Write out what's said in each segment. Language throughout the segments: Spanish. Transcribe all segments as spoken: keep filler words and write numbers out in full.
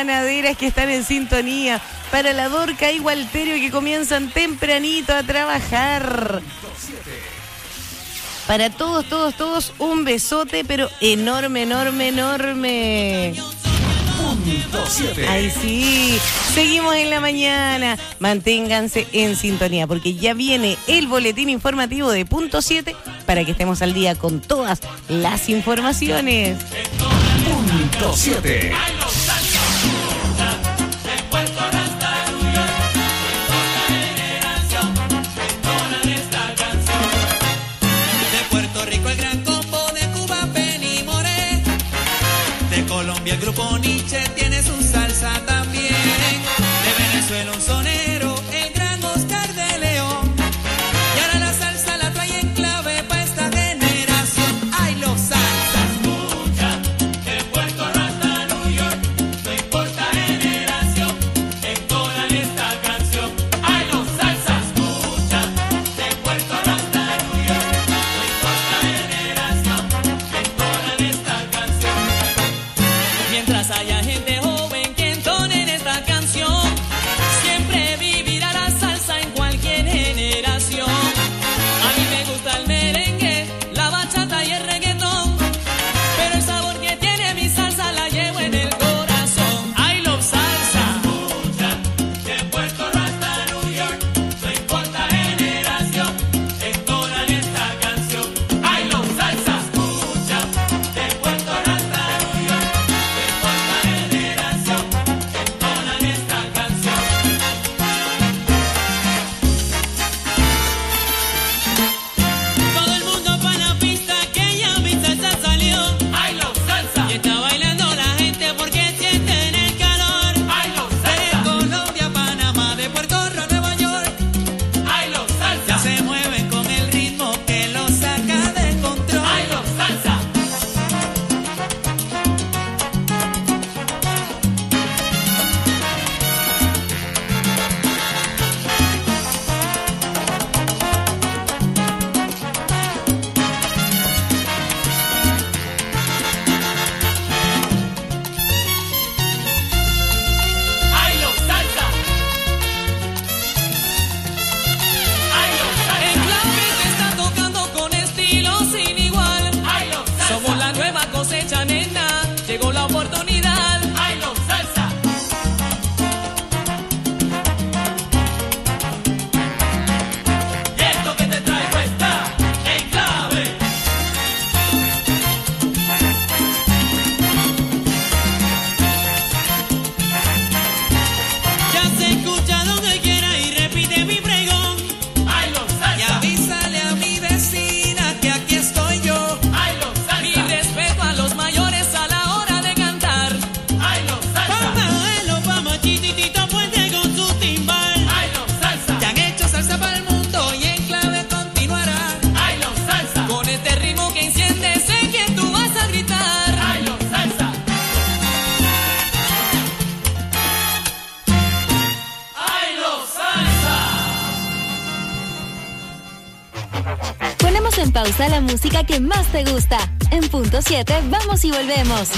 ganaderas que están en sintonía, para la Dorca y Walterio que comienzan tempranito a trabajar. Para todos, todos, todos, un besote, pero enorme, enorme, enorme. Punto siete. Ay, sí. Seguimos en la mañana. Manténganse en sintonía porque ya viene el boletín informativo de Punto siete para que estemos al día con todas las informaciones. Punto siete. Colombia el grupo Nietzsche tiene su salsa también. De Venezuela un sonero, el gran Oscar de León. Y ahora la salsa la trae en clave para esta generación. ¡Ay, los salsas! Escucha, de Puerto Rico hasta New York, no importa generación, entonan esta canción. ¡Ay, los salsas! Escucha, de Puerto Rico hasta New York, no importa generación, entonan esta canción. Mientras haya gente joven que entone en esta canción, siempre vivirá la salsa en cualquier generación. A mí me gusta el merengue, la bachata y el reggaetón, pero el sabor que tiene mi salsa la llevo en el corazón. I love salsa. Escucha, de Puerto Rico hasta New York, no importa generación, entonan esta canción. I love salsa. Escucha, de Puerto Rico hasta New York, cosecha, nena, llegó la oportunidad. I love salsa. Y esto que te traigo está en clave. Ya se escucha donde quiera y repite mi pregón. I love salsa. Y avísale a mi vecina que aquí estoy yo. I love salsa. Mi respeto a los mayores a la hora de cantar. I love salsa. Papaelo, pama, chititito puente con su timbal. I love salsa. Ya han hecho salsa para el mundo y en clave continuará. I love salsa. Con este ritmo que enciende sé que tú vas a gritar. I love salsa. I love salsa. Ponemos en pausa la música que más te gusta. En Punto siete, vamos y volvemos.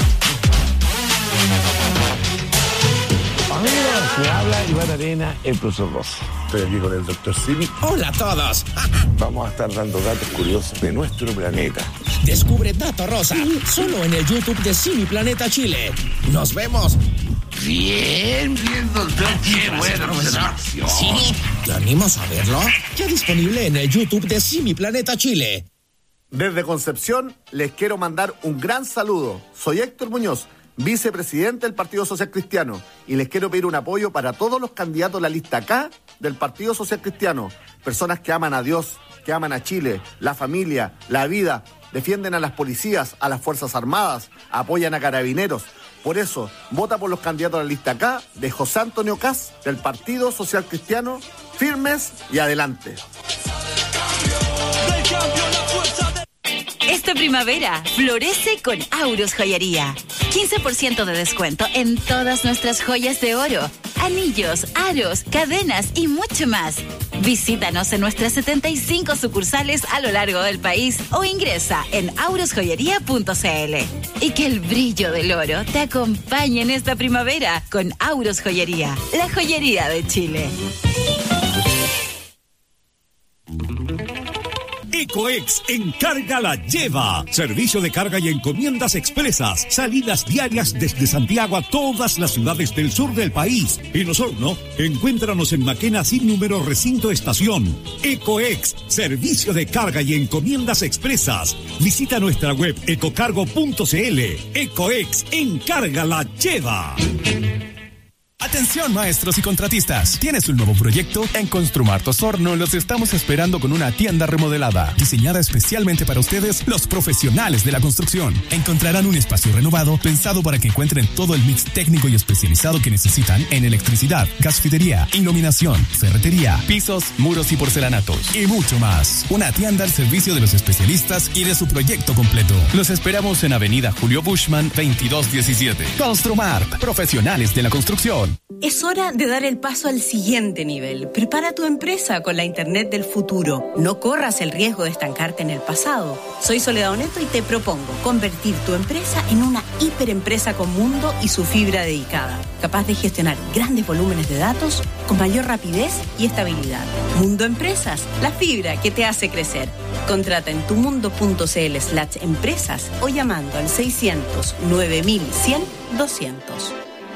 Amigos, me habla Iván Arena, el profesor Rosa. Estoy aquí con el doctor Simi. Hola a todos. Vamos a estar dando datos curiosos de nuestro planeta. Descubre Dato Rosa, solo en el YouTube de Simi Planeta Chile. Nos vemos. Bien, bien, doctor. Qué buena observación. ¿Simi? ¿Te animas a verlo? Ya disponible en el YouTube de Simi Planeta Chile. Desde Concepción les quiero mandar un gran saludo. Soy Héctor Muñoz, vicepresidente del Partido Social Cristiano, y les quiero pedir un apoyo para todos los candidatos de la lista K del Partido Social Cristiano. Personas que aman a Dios, que aman a Chile, la familia, la vida, defienden a las policías, a las Fuerzas Armadas, apoyan a carabineros. Por eso, vota por los candidatos de la lista K de José Antonio Caz del Partido Social Cristiano. Firmes y adelante. Esta primavera florece con Auros Joyería. quince por ciento de descuento en todas nuestras joyas de oro, anillos, aros, cadenas y mucho más. Visítanos en nuestras setenta y cinco sucursales a lo largo del país o ingresa en auros joyería punto c l. Y que el brillo del oro te acompañe en esta primavera con Auros Joyería, la joyería de Chile. Ecoex Encarga la Lleva. Servicio de carga y encomiendas expresas. Salidas diarias desde Santiago a todas las ciudades del sur del país. En Osorno, encuéntranos en Maquena sin número recinto estación. Ecoex, servicio de carga y encomiendas expresas. Visita nuestra web ecocargo punto c l. Ecoex Encarga la Lleva. Atención maestros y contratistas, ¿tienes un nuevo proyecto? En Construmart Osorno los estamos esperando con una tienda remodelada, diseñada especialmente para ustedes, los profesionales de la construcción. Encontrarán un espacio renovado, pensado para que encuentren todo el mix técnico y especializado que necesitan en electricidad, gasfidería, iluminación, ferretería, pisos, muros y porcelanatos, y mucho más. Una tienda al servicio de los especialistas y de su proyecto completo. Los esperamos en Avenida Julio Bushman, veintidós diecisiete. Construmart, profesionales de la construcción. Es hora de dar el paso al siguiente nivel. Prepara tu empresa con la Internet del futuro. No corras el riesgo de estancarte en el pasado. Soy Soledad Oneto y te propongo convertir tu empresa en una hiperempresa con Mundo y su fibra dedicada, capaz de gestionar grandes volúmenes de datos con mayor rapidez y estabilidad. Mundo Empresas, la fibra que te hace crecer. Contrata en tumundo.cl slash empresas o llamando al seiscientos nueve mil cien doscientos.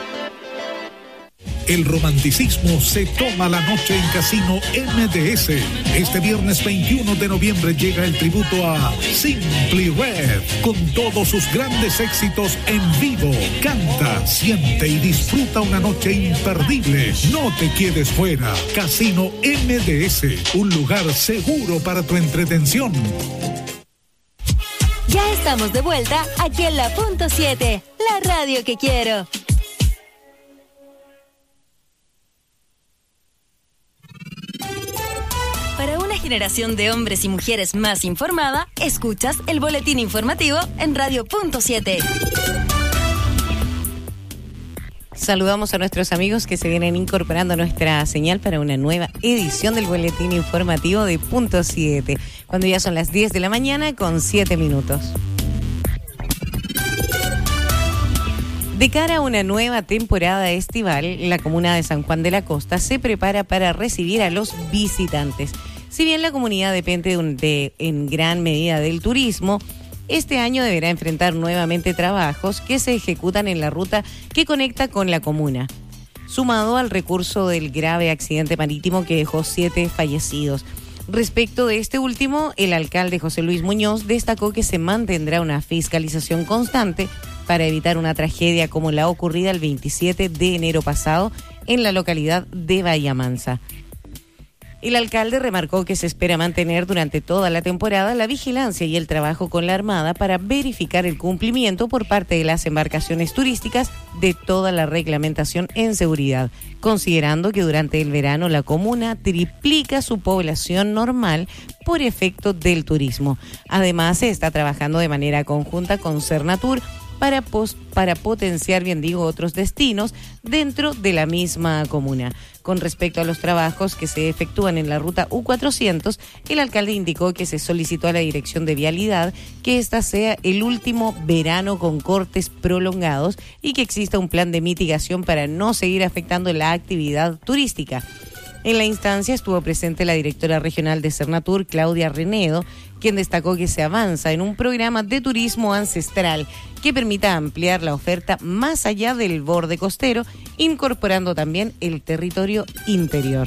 El romanticismo se toma la noche en Casino M D S. Este viernes veintiuno de noviembre llega el tributo a Simply Red con todos sus grandes éxitos en vivo. Canta, siente y disfruta una noche imperdible. No te quedes fuera. Casino M D S, un lugar seguro para tu entretención. Ya estamos de vuelta aquí en la punto siete, la radio que quiero. Para una generación de hombres y mujeres más informada, escuchas el boletín informativo en radio punto siete. Saludamos a nuestros amigos que se vienen incorporando a nuestra señal para una nueva edición del boletín informativo de punto siete, cuando ya son las diez de la mañana con siete minutos. De cara a una nueva temporada estival, la comuna de San Juan de la Costa se prepara para recibir a los visitantes. Si bien la comunidad depende de, un, de en gran medida del turismo, este año deberá enfrentar nuevamente trabajos que se ejecutan en la ruta que conecta con la comuna, sumado al recurso del grave accidente marítimo que dejó siete fallecidos. Respecto de este último, el alcalde José Luis Muñoz destacó que se mantendrá una fiscalización constante para evitar una tragedia como la ocurrida el veintisiete de enero pasado en la localidad de Bahía Mansa. El alcalde remarcó que se espera mantener durante toda la temporada la vigilancia y el trabajo con la Armada para verificar el cumplimiento por parte de las embarcaciones turísticas de toda la reglamentación en seguridad, considerando que durante el verano la comuna triplica su población normal por efecto del turismo. Además, se está trabajando de manera conjunta con Cernatur para, pos, para potenciar, bien digo, otros destinos dentro de la misma comuna. Con respecto a los trabajos que se efectúan en la ruta U cuatrocientos, el alcalde indicó que se solicitó a la Dirección de Vialidad que esta sea el último verano con cortes prolongados y que exista un plan de mitigación para no seguir afectando la actividad turística. En la instancia estuvo presente la directora regional de Cernatur, Claudia Renedo, quien destacó que se avanza en un programa de turismo ancestral que permita ampliar la oferta más allá del borde costero, incorporando también el territorio interior.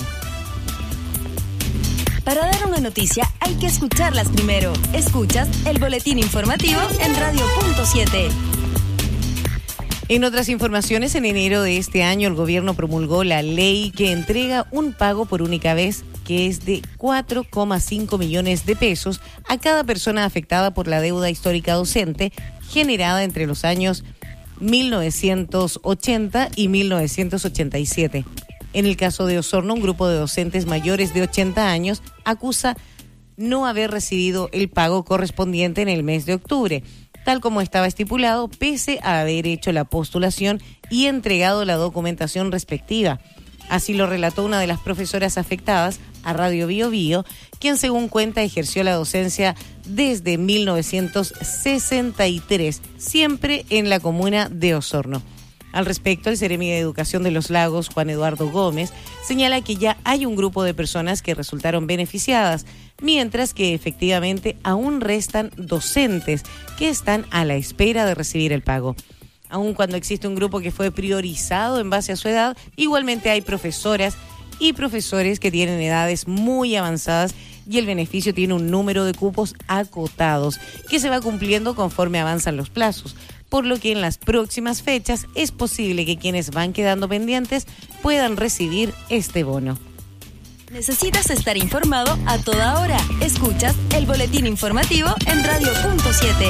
Para dar una noticia hay que escucharlas primero. Escuchas el boletín informativo en radio punto siete. En otras informaciones, en enero de este año, el gobierno promulgó la ley que entrega un pago por única vez que es de cuatro coma cinco millones de pesos a cada persona afectada por la deuda histórica docente generada entre los años mil novecientos ochenta y mil novecientos ochenta y siete. En el caso de Osorno, un grupo de docentes mayores de ochenta años acusa no haber recibido el pago correspondiente en el mes de octubre. tal como estaba estipulado, pese a haber hecho la postulación y entregado la documentación respectiva. Así lo relató una de las profesoras afectadas a Radio Bio Bio, quien según cuenta ejerció la docencia desde mil novecientos sesenta y tres, siempre en la comuna de Osorno. Al respecto, el Seremi de Educación de Los Lagos, Juan Eduardo Gómez, señala que ya hay un grupo de personas que resultaron beneficiadas, mientras que efectivamente aún restan docentes que están a la espera de recibir el pago. Aun cuando existe un grupo que fue priorizado en base a su edad, igualmente hay profesoras y profesores que tienen edades muy avanzadas y el beneficio tiene un número de cupos acotados que se va cumpliendo conforme avanzan los plazos, por lo que en las próximas fechas es posible que quienes van quedando pendientes puedan recibir este bono. ¿Necesitas estar informado a toda hora? Escuchas el boletín informativo en Radio Punto siete.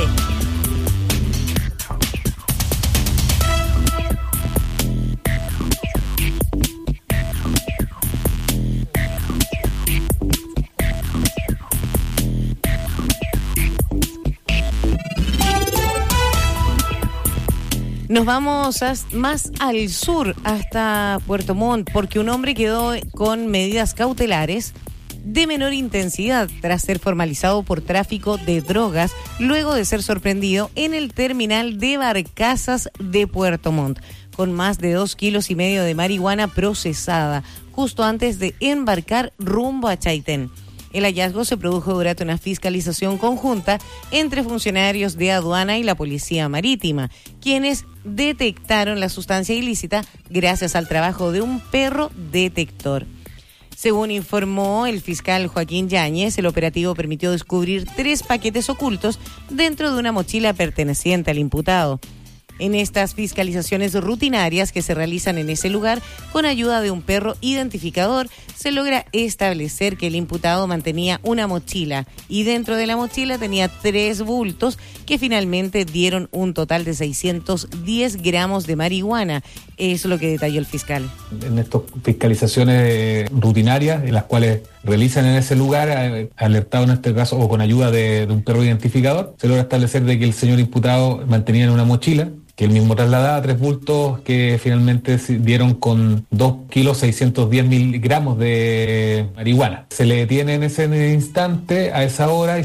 Nos vamos a, más al sur, hasta Puerto Montt, porque un hombre quedó con medidas cautelares de menor intensidad tras ser formalizado por tráfico de drogas, luego de ser sorprendido en el terminal de barcazas de Puerto Montt, con más de dos kilos y medio de marihuana procesada, justo antes de embarcar rumbo a Chaitén. El hallazgo se produjo durante una fiscalización conjunta entre funcionarios de aduana y la policía marítima, quienes detectaron la sustancia ilícita gracias al trabajo de un perro detector. Según informó el fiscal Joaquín Yáñez, el operativo permitió descubrir tres paquetes ocultos dentro de una mochila perteneciente al imputado. En estas fiscalizaciones rutinarias que se realizan en ese lugar, con ayuda de un perro identificador, se logra establecer que el imputado mantenía una mochila y dentro de la mochila tenía tres bultos que finalmente dieron un total de seiscientos diez gramos de marihuana. Eso es lo que detalló el fiscal. En estas fiscalizaciones rutinarias, en las cuales realizan en ese lugar, alertado en este caso o con ayuda de, de un perro identificador, se logra establecer de que el señor imputado mantenía en una mochila, que él mismo trasladaba tres bultos que finalmente dieron con dos kilos seiscientos diez miligramos de marihuana. Se le detiene en ese instante, a esa hora.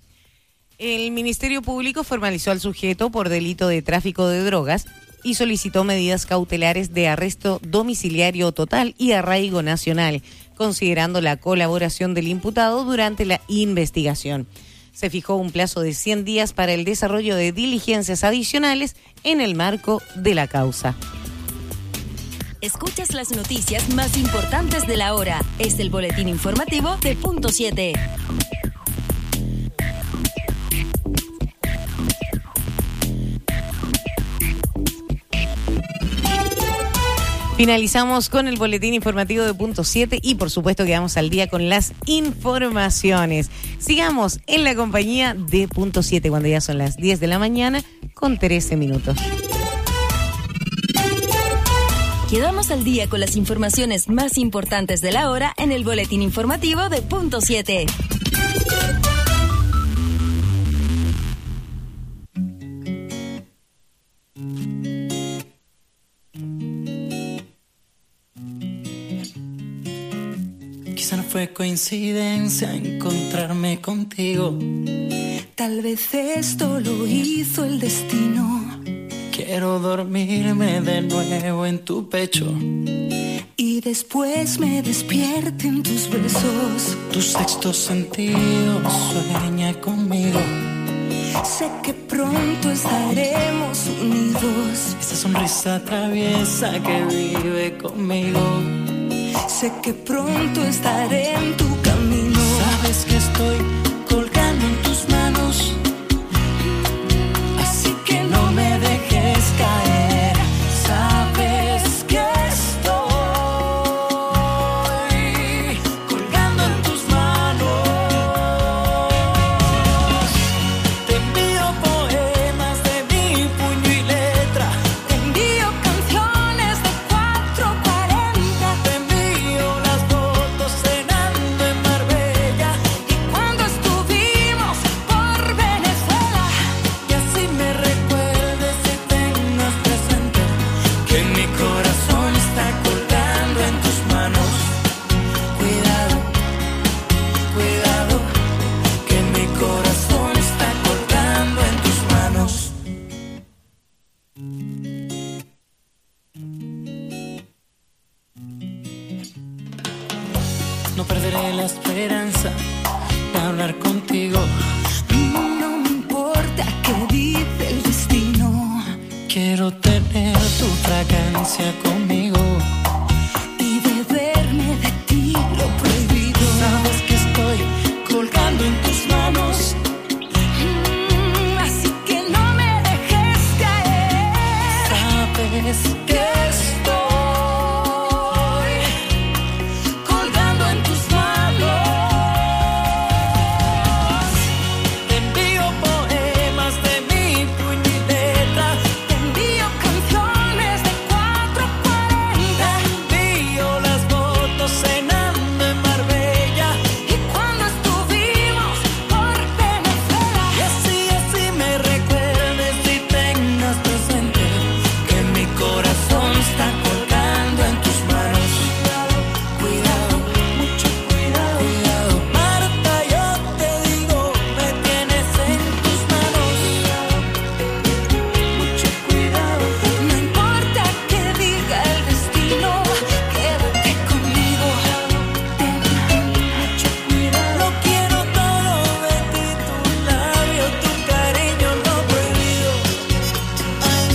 El Ministerio Público formalizó al sujeto por delito de tráfico de drogas y solicitó medidas cautelares de arresto domiciliario total y arraigo nacional, considerando la colaboración del imputado durante la investigación. Se fijó un plazo de cien días para el desarrollo de diligencias adicionales en el marco de la causa. Escuchas las noticias más importantes de la hora. Es el boletín informativo de Punto siete. Finalizamos con el boletín informativo de Punto siete y por supuesto quedamos al día con las informaciones. Sigamos en la compañía de Punto siete cuando ya son las diez de la mañana con trece minutos. Quedamos al día con las informaciones más importantes de la hora en el boletín informativo de Punto siete. Quizá no fue coincidencia encontrarme contigo. Tal vez esto lo hizo el destino. Quiero dormirme de nuevo en tu pecho y después me despierte en tus besos. Tu sexto sentido sueña conmigo. Sé que pronto estaremos unidos. Esa sonrisa traviesa que vive conmigo. Sé que pronto estaré en tu camino. Sabes que estoy colgando en tus manos, así que no me dejes caer. Sabes que estoy colgando en tus manos. te envío poemas de mi puño y letra, Te envío canciones de cuatro cuarenta. te envío las fotos cenando en Marbella Y cuando estuvimos por Venezuela, y así me no perderé la esperanza de hablar contigo. No me importa qué dice el destino. Quiero tener tu fragancia conmigo y beberme de ti lo prohibido. Sabes que estoy colgando en tus manos, mm, así que no me dejes caer. Sabes que estoy colgando en tus manos. Te envío poemas de mi puño y letra, te envío canciones de cuatro cuarenta, te envío las fotos cenando en Marbella y cuando estuvimos por Venezuela. Y así, así me recuerdes y tengas presente que mi corazón está colgando en tus manos. Cuidado, mucho cuidado, cuidado. Marta, yo te digo, me tienes en tus manos. Mucho cuidado. No importa qué diga el destino, quédate conmigo. Ten mucho cuidado. Lo quiero todo de ti, tu labio, tu cariño, lo prohibido. Ay.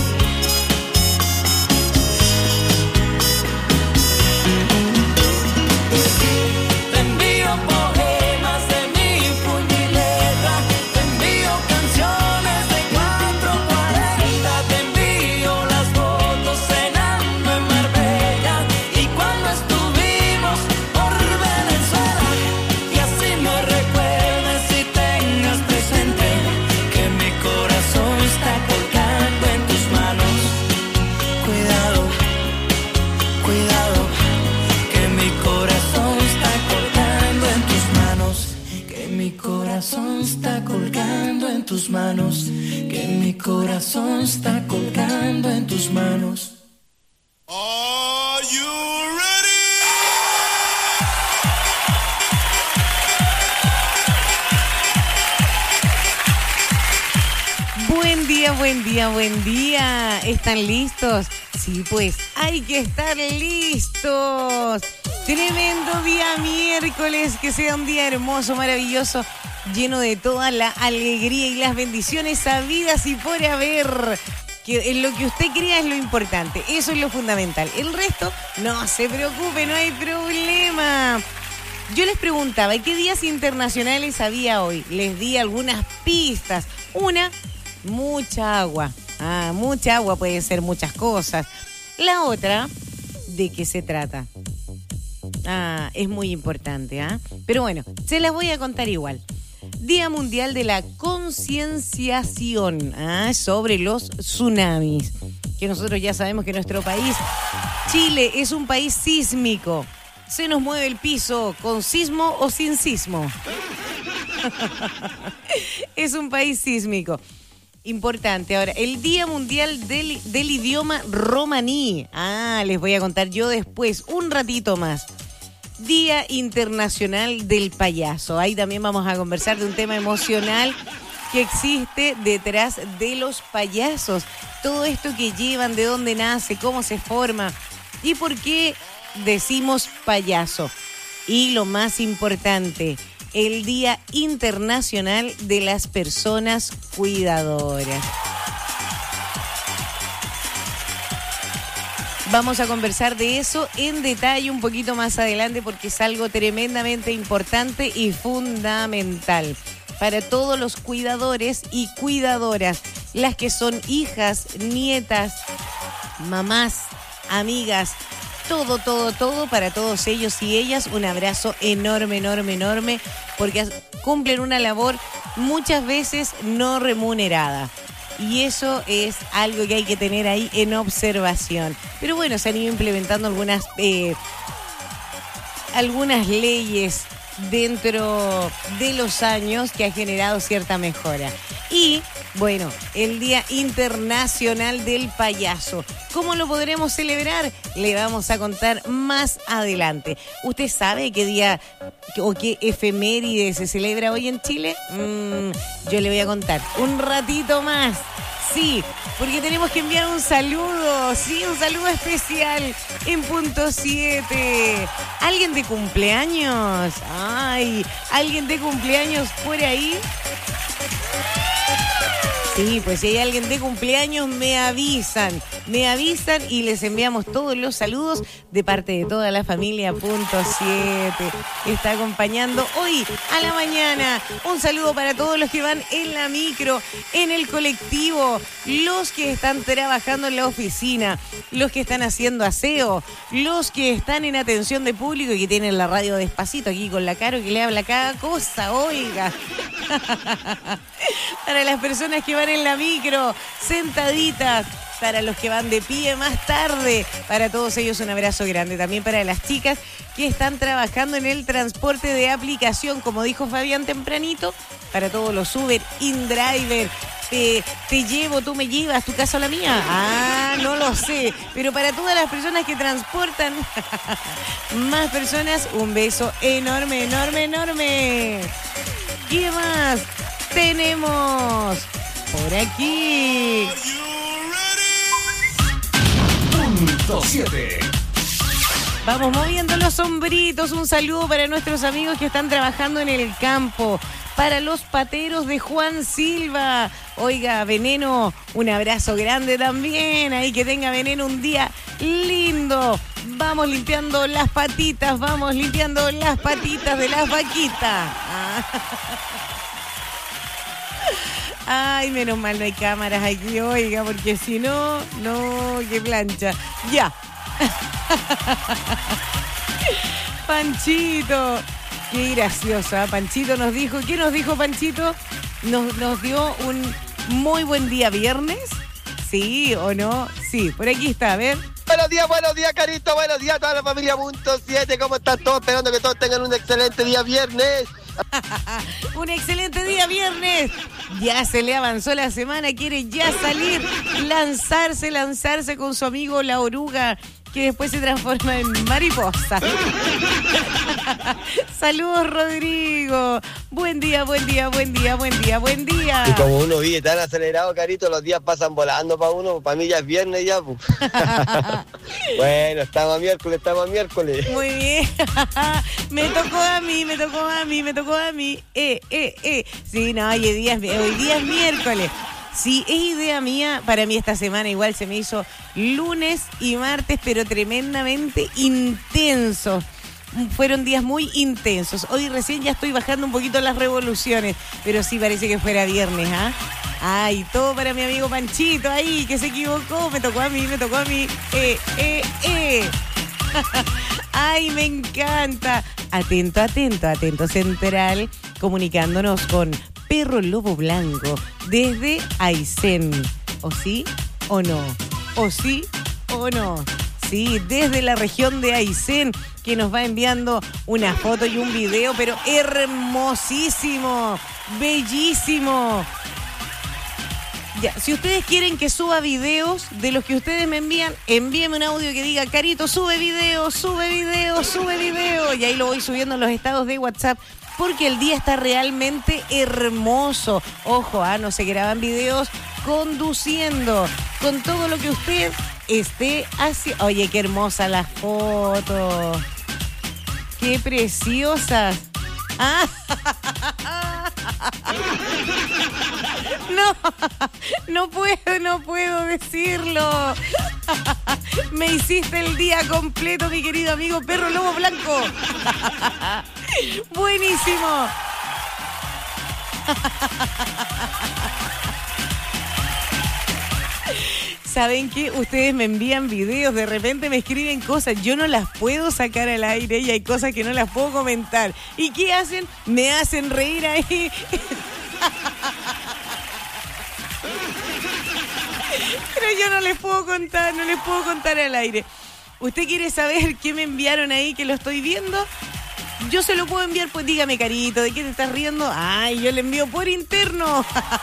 Te envío poemas de mi puño y letra, te envío canciones de cuatro cuarenta, te envío las fotos cenando en Marbella y cuando estuvimos por Venezuela. Y así me recuerdes y tengas presente que mi corazón está colgando en tus manos. Cuidado, cuidado, que mi corazón está colgando en tus manos. Que mi corazón está colgando en tus manos. Que mi corazón está colgando en tus manos. Are you ready? Buen día, buen día, buen día. ¿Están listos? Sí, pues hay que estar listos. Tremendo día miércoles, que sea un día hermoso, maravilloso, lleno de toda la alegría y las bendiciones habidas y por haber. Que en lo que usted crea es lo importante, eso es lo fundamental. El resto, no se preocupe, no hay problema. Yo les preguntaba, ¿qué días internacionales había hoy? Les di algunas pistas. Una, mucha agua. Ah, mucha agua puede ser muchas cosas. La otra, ¿de qué se trata? Ah, es muy importante, ¿ah? Pero bueno, se las voy a contar igual. Día Mundial de la Concienciación, ¿ah? Sobre los tsunamis. Que nosotros ya sabemos que nuestro país, Chile, es un país sísmico. Se nos mueve el piso con sismo o sin sismo. Es un país sísmico. Importante. Ahora, el Día Mundial del, del Idioma Romaní. Ah, les voy a contar yo después, un ratito más. Día Internacional del Payaso. Ahí también vamos a conversar de un tema emocional que existe detrás de los payasos. Todo esto que llevan, de dónde nace, cómo se forma y por qué decimos payaso. Y lo más importante, el Día Internacional de las Personas Cuidadoras. Vamos a conversar de eso en detalle un poquito más adelante porque es algo tremendamente importante y fundamental para todos los cuidadores y cuidadoras, las que son hijas, nietas, mamás, amigas, todo, todo, todo para todos ellos y ellas. Un abrazo enorme, enorme, enorme, porque cumplen una labor muchas veces no remunerada. Y eso es algo que hay que tener ahí en observación. Pero bueno, se han ido implementando algunas, eh, algunas leyes dentro de los años que ha generado cierta mejora. Y bueno, el Día Internacional del Payaso. ¿Cómo lo podremos celebrar? Le vamos a contar más adelante. ¿Usted sabe qué día o qué efeméride se celebra hoy en Chile? Mm, yo le voy a contar un ratito más. Sí, porque tenemos que enviar un saludo, sí, un saludo especial en punto siete. ¿Alguien de cumpleaños? Ay, ¿alguien de cumpleaños por ahí? Sí, pues si hay alguien de cumpleaños, me avisan, me avisan y les enviamos todos los saludos de parte de toda la familia punto siete que está acompañando hoy a la mañana. Un saludo para todos los que van en la micro, en el colectivo, los que están trabajando en la oficina, los que están haciendo aseo, los que están en atención de público y que tienen la radio despacito aquí con la Caro que le habla cada cosa, oiga. Para las personas que van en la micro, sentaditas, para los que van de pie más tarde, para todos ellos un abrazo grande. También para las chicas que están trabajando en el transporte de aplicación, como dijo Fabián tempranito, para todos los Uber, InDriver, te, te llevo, tú me llevas, tu casa o la mía. Ah, no lo sé, pero para todas las personas que transportan más personas, un beso enorme, enorme, enorme. ¿Qué más tenemos por aquí? Punto siete. Vamos moviendo los hombritos. Un saludo para nuestros amigos que están trabajando en el campo. Para los pateros de Juan Silva. Oiga, Veneno, un abrazo grande también. Ahí que tenga Veneno un día lindo. Vamos limpiando las patitas, vamos limpiando las patitas de las vaquitas. Ah. Ay, menos mal no hay cámaras aquí, oiga, porque si no, no, qué plancha. Ya. Panchito. Qué graciosa. Panchito nos dijo, ¿qué nos dijo Panchito? Nos, nos dio un muy buen día viernes. ¿Sí o no? Sí, por aquí está, a ver. Buenos días, buenos días, Carito. Buenos días a toda la familia punto siete. ¿Cómo están todos? Esperando que todos tengan un excelente día viernes. Un excelente día viernes. Ya se le avanzó la semana, quiere ya salir, lanzarse, lanzarse con su amigo la oruga, que después se transforma en mariposa. Saludos, Rodrigo. Buen día, buen día, buen día, buen día, buen día. Y como uno vive tan acelerado, Carito, los días pasan volando para uno. Para mí ya es viernes ya. Pues. Bueno, estamos a miércoles, estamos a miércoles. Muy bien. Me tocó a mí, me tocó a mí, me tocó a mí. Eh, eh, eh. Sí, no, hoy día es, hoy día es miércoles. Sí, es idea mía, para mí esta semana igual se me hizo lunes y martes, pero tremendamente intensos. Fueron días muy intensos. Hoy recién ya estoy bajando un poquito las revoluciones, pero sí parece que fuera viernes, ¿ah? Ay, todo para mi amigo Panchito ahí, que se equivocó. Me tocó a mí, me tocó a mí. Eh, eh, eh. Ay, me encanta. Atento, atento, atento central, comunicándonos con Perro Lobo Blanco desde Aysén. ¿O sí o no? ¿O sí o no? Sí, desde la región de Aysén, que nos va enviando una foto y un video, pero hermosísimo, bellísimo. Ya, si ustedes quieren que suba videos de los que ustedes me envían, envíenme un audio que diga, Carito, sube video, sube video, sube video. Y ahí lo voy subiendo en los estados de WhatsApp, porque el día está realmente hermoso. Ojo, ah, no se graban videos conduciendo, con todo lo que usted esté haciendo. Oye, qué hermosa la foto. Qué preciosas. Ah. No, no puedo, no puedo decirlo. Me hiciste el día completo, mi querido amigo Perro Lobo Blanco. Buenísimo. ¿Saben qué? Ustedes me envían videos, de repente me escriben cosas, yo no las puedo sacar al aire y hay cosas que no las puedo comentar. ¿Y qué hacen? Me hacen reír ahí. Pero yo no les puedo contar, no les puedo contar al aire. ¿Usted quiere saber qué me enviaron ahí que lo estoy viendo? Yo se lo puedo enviar, pues dígame, Carito, ¿de qué te estás riendo? Ay, yo le envío por interno.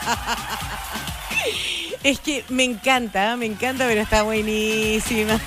Es que me encanta, me encanta, pero está buenísima.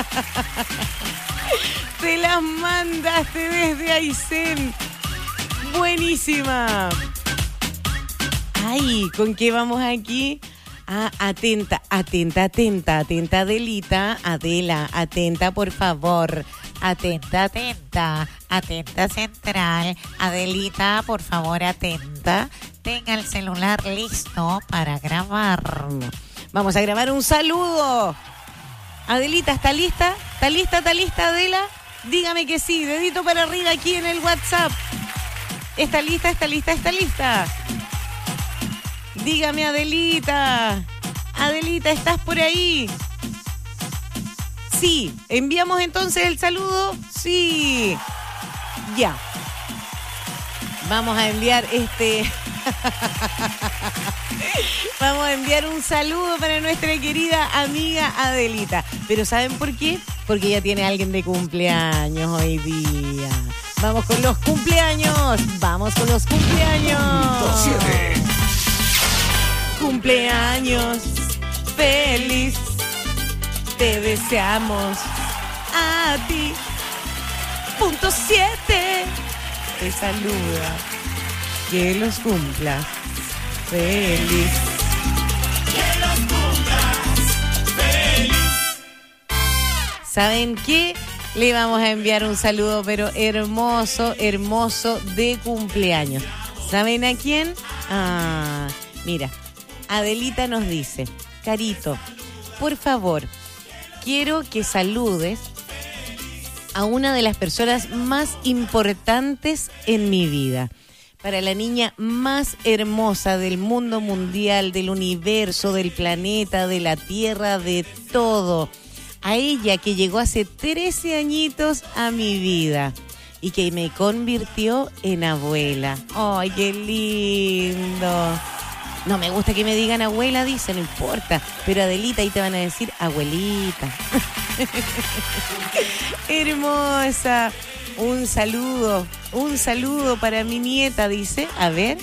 Te las mandaste desde Aysén. Buenísima. Ay, ¿con qué vamos aquí? Ah, atenta, atenta, atenta, atenta, Adelita. Adela, atenta, por favor. Atenta, atenta, atenta central. Adelita, por favor, atenta. Tenga el celular listo para grabar. Vamos a grabar un saludo. Adelita, ¿está lista? ¿Está lista, está lista, Adela? Dígame que sí, dedito para arriba aquí en el WhatsApp. ¿Está lista, está lista, está lista? Dígame, Adelita. Adelita, ¿estás por ahí? Sí. ¿Enviamos entonces el saludo? Sí. Ya. Vamos a enviar este... Vamos a enviar un saludo para nuestra querida amiga Adelita. Pero ¿saben por qué? Porque ella tiene a alguien de cumpleaños hoy día. Vamos con los cumpleaños. Vamos con los cumpleaños. siete. Cumpleaños feliz. Te deseamos a ti. Punto siete. Te saluda. Que los cumpla feliz. Que los cumplas feliz. ¿Saben qué? Le vamos a enviar un saludo, pero hermoso, hermoso de cumpleaños. ¿Saben a quién? Ah, mira, Adelita nos dice, Carito, por favor, quiero que saludes a una de las personas más importantes en mi vida. Para la niña más hermosa del mundo mundial, del universo, del planeta, de la tierra, de todo. A ella que llegó hace trece añitos a mi vida y que me convirtió en abuela. ¡Ay, qué lindo! No me gusta que me digan abuela, dice, no importa. Pero Adelita, ahí te van a decir abuelita. Hermosa. Un saludo, un saludo para mi nieta, dice. A ver.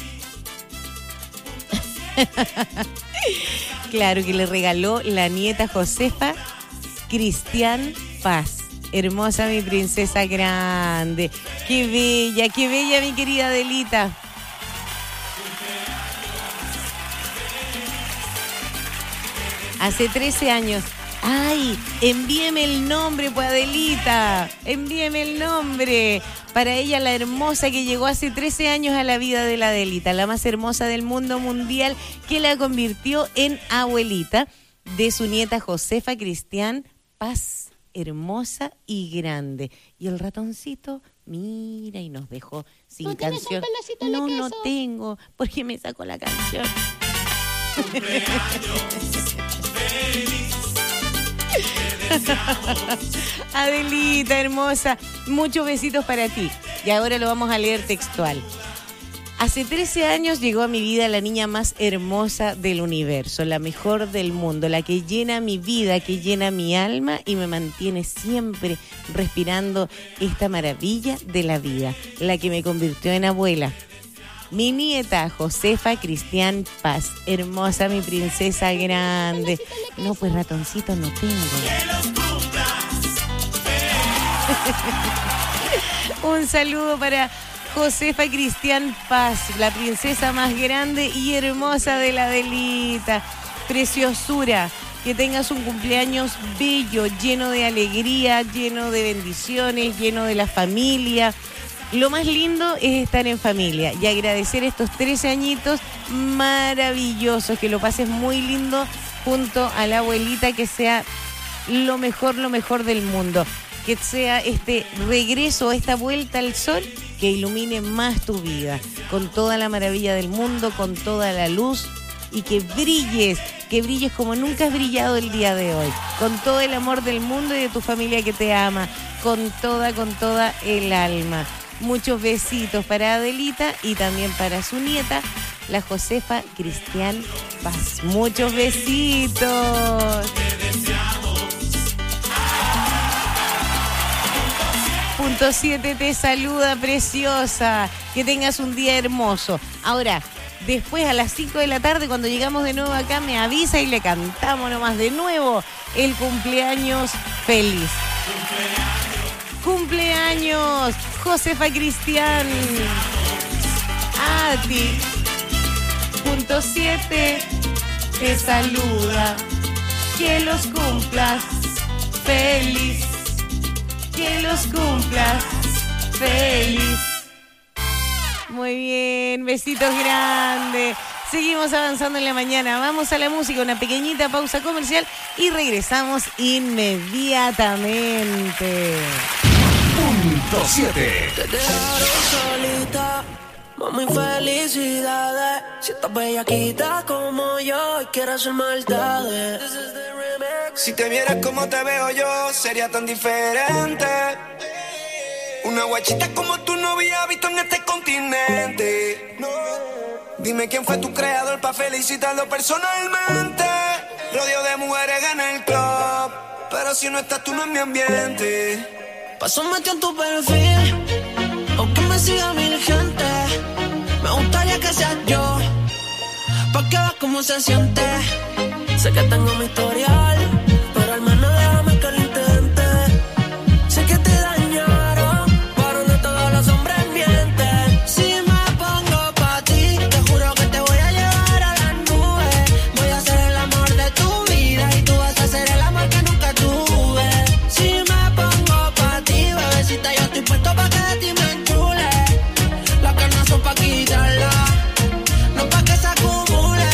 Claro que le regaló la nieta Josefa Cristian Paz. Hermosa mi princesa grande. Qué bella, qué bella mi querida Adelita. Hace trece años. Ay, envíeme el nombre, pues Adelita. Envíeme el nombre. Para ella, la hermosa que llegó hace trece años a la vida de la Adelita. La más hermosa del mundo mundial, que la convirtió en abuelita de su nieta Josefa Cristian Paz. Hermosa y grande. Y el ratoncito, mira, y nos dejó sin ¿No tienes canción. un pedacito de No, queso? no tengo, porque me sacó la canción. Adelita, hermosa, muchos besitos para ti. Y ahora lo vamos a leer textual. Hace trece años llegó a mi vida la niña más hermosa del universo, la mejor del mundo, la que llena mi vida, que llena mi alma y me mantiene siempre respirando esta maravilla de la vida, la que me convirtió en abuela. Mi nieta, Josefa Cristian Paz. Hermosa mi princesa grande. No, pues ratoncito no tengo. Un saludo para Josefa Cristian Paz, la princesa más grande y hermosa de la Adelita. Preciosura. Que tengas un cumpleaños bello, lleno de alegría, lleno de bendiciones, lleno de la familia. Lo más lindo es estar en familia y agradecer estos trece añitos maravillosos, que lo pases muy lindo junto a la abuelita, que sea lo mejor, lo mejor del mundo, que sea este regreso, esta vuelta al sol, que ilumine más tu vida, con toda la maravilla del mundo, con toda la luz, y que brilles, que brilles como nunca has brillado el día de hoy, con todo el amor del mundo y de tu familia que te ama, con toda, con toda el alma. Muchos besitos para Adelita y también para su nieta, la Josefa Cristian Paz. Muchos besitos. Punto siete te saluda, preciosa. Que tengas un día hermoso. Ahora, después a las cinco de la tarde, cuando llegamos de nuevo acá, me avisa y le cantamos nomás de nuevo el cumpleaños feliz. Cumpleaños, Josefa Cristian. A ti. Punto siete. te saluda. Que los cumplas feliz. Que los cumplas feliz. Muy bien, besitos grandes. Seguimos avanzando en la mañana. Vamos a la música, una pequeñita pausa comercial y regresamos inmediatamente. Punto siete. Te dejaron solita, mami, felicidades. Si estás bellaquita como yo y quieres hacer maldades. Si te vieras como te veo yo, sería tan diferente. Una guachita como tú no había visto en este continente. No. Dime quién fue tu creador para felicitarlo personalmente. Rodeo de mujeres en el club, pero si no estás tú no es mi ambiente. Paso metió en tu perfil, aunque me siga mil gente. Me gustaría que seas yo, pa' que veas cómo se siente. Sé que tengo mi historial, pero al menos déjame que lo intente. Sé que te dañaron, pero no todos los hombres mienten. Si me pongo pa' ti, te juro que te voy a llevar a las nubes. Voy a ser el amor de tu vida y tú vas a ser el amor que nunca tuve. Si me pongo pa' ti, bebecita, yo estoy puesto pa' que de ti me enchule. Las carnes son pa' quitarla, no pa' que se acumule.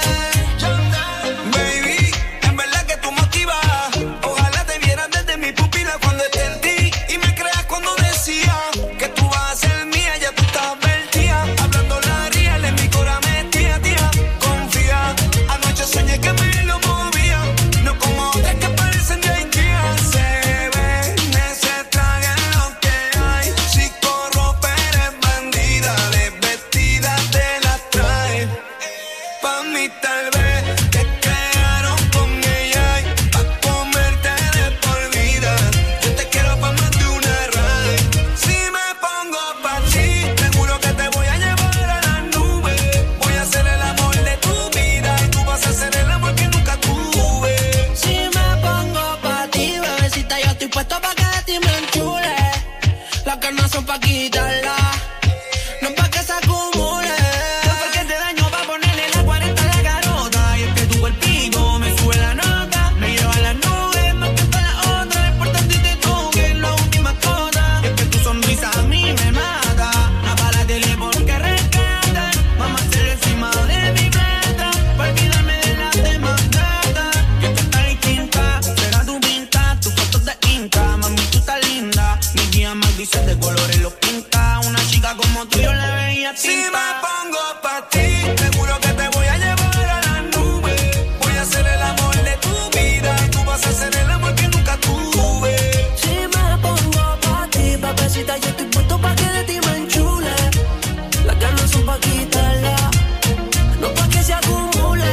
Baby, en verdad que tú motivas. Ojalá te vieran desde mi pupila cuando esté en ti. Y me creas cuando decía que tú vas a ser mía, ya tú estás advertida. Hablando la real, en mi cora metía, tía. Confía, anoche soñé que me lo movía. No como otras que parecen de Ikea. Se ven ese traje en lo que hay. Si corro, pero es bandida. Desvestida te las trae. Pa' mí tal vez te crearon con ella y pa' comerte de por vida. Yo te quiero pa' más de una raíz. Si me pongo pa' ti, te juro que te voy a llevar a las nubes. Voy a ser el amor de tu vida y tú vas a ser el amor que nunca tuve. Si me pongo pa' ti, bebecita, yo estoy puesto pa' que de ti me enchule. Las carnes son pa' quitarla, no pa' que se acumule. Yo fue que te daño pa' ponerle la cuarenta a la garota. Y es que tu cuerpito me sube la nota, me lleva a las nubes más que todas las otras. Es importante tú que es la última cosa. Es que tu sonrisa a mí me mata. No para la tele porque rescata. Vamos a hacer encima de mi plata para olvidarme de las demás gatas. Que tú estás distinta, será tu pinta, tus fotos de Insta. Mami, tú estás linda, mi guía más dice de colores los pinta. Una chica como tú yo la veía tinta. Si me pongo pa' ti, te juro que te voy a llevar a las nubes. Voy a ser el amor de tu vida y tú vas a ser el amor que nunca tuve. Si me pongo pa' ti, papecita, yo estoy puesto pa' que de ti me enchule. Las ganas son pa' quitarla, no pa' que se acumule.